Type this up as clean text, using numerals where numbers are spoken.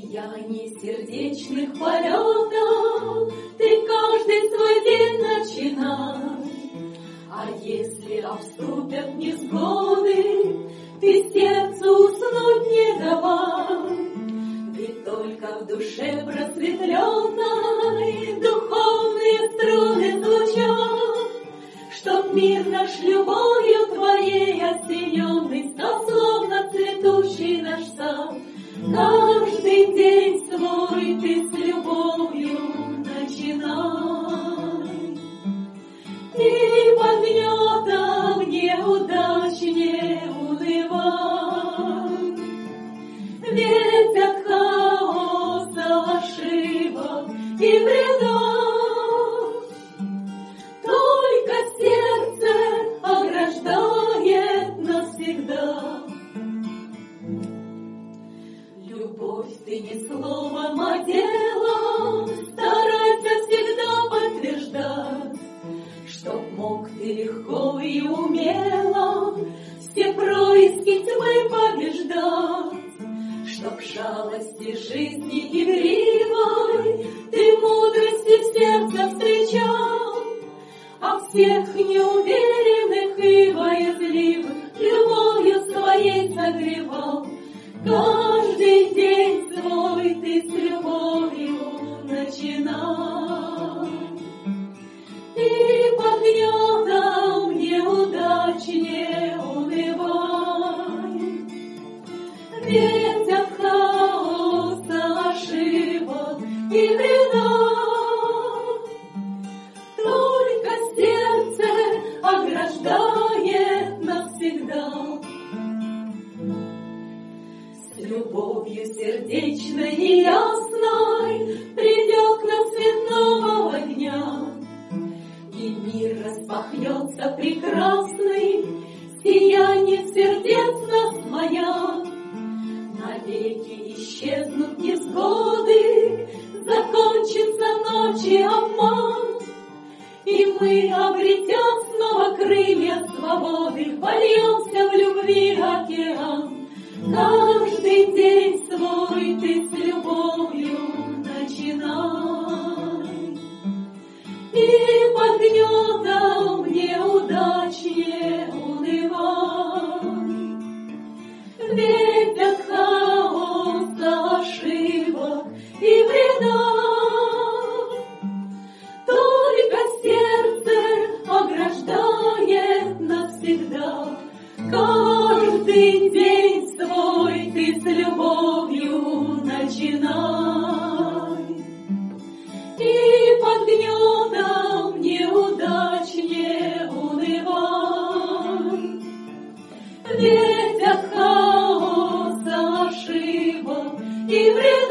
сиянии сердечных полетов ты каждый свой день начинай. А если обступят невзгоды, ты сердцу уснуть не давай. Ведь только в душе просветленной духовные струны звучат, чтоб мир наш любовью твоей осененный, словно цветущий наш сад. Каждый день свой ты с любовью начинай. Ты под гнетом неудач не унывай, ведь от хаоса, ошибок и вредов только сердце ограждает навсегда. Любовь ты не словом, а делом старайся всегда подтверждать, чтоб мог ты легко и умело все происки тьмы побеждать, чтоб шалости жизни игривой ты мудрости в сердце встречал, а всех неуверенных и боязливых любовью своей согревал. Каждый день свой ты с любовью начинай. Ты под гнетом неудач не унывай, ведь от хаоса, ошибок и вредов только сердце ограждает навсегда. С любовью сердечной и ясной придет к нам свет нового дня, и мир распахнется прекрасный, сияние сердец нас моя. Навеки исчезнут невзгоды, закончится ночи обман, и мы, обретя снова крылья свободы, вольемся в любви океан. Каждый день свой ты с любовью начинай. И под гнетом неудач не унывай, ведь от хаоса, ошибок и вреда только сердце ограждает навсегда. Каждый день свой ты с любовью начинай. И под гнетом неудач не унывай, ведь от хаоса, ошибок и вреда